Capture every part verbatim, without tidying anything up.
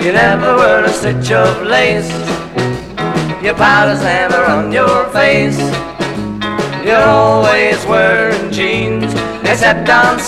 You never wear a stitch of lace. Your powder's never on your face. You're always wearing jeans, except on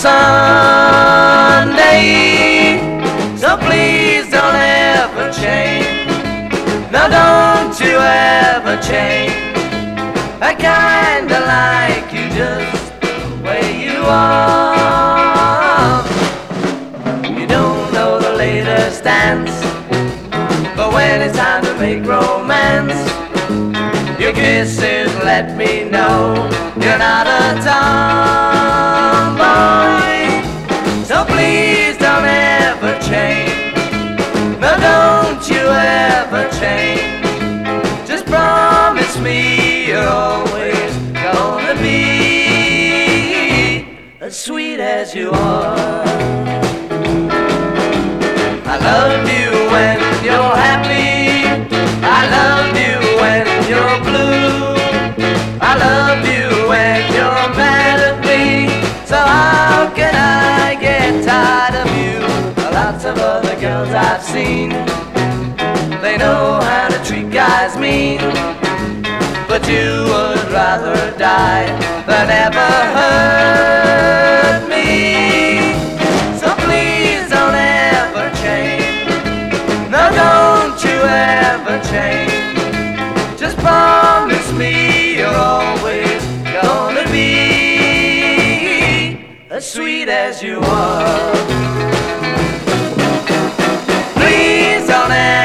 Sunday. So please don't ever change. No, don't you ever change. I kinda like you just the way you are. You don't know the latest dance, but when it's time to make romance, your kisses let me know you're not a tomboy. So please don't ever change. No, don't you ever change. Just promise me you're always gonna be as sweet as you are. I love you when you're happy. I love you when you're blue. I love you when you're mad at me. So how can I get tired of you? Lots of other girls I've seen, they know how to treat guys mean, but you would rather die than ever hurt me. So please don't ever change. No, don't you ever change. Just promise me you're always gonna be as sweet as you are. Please don't ever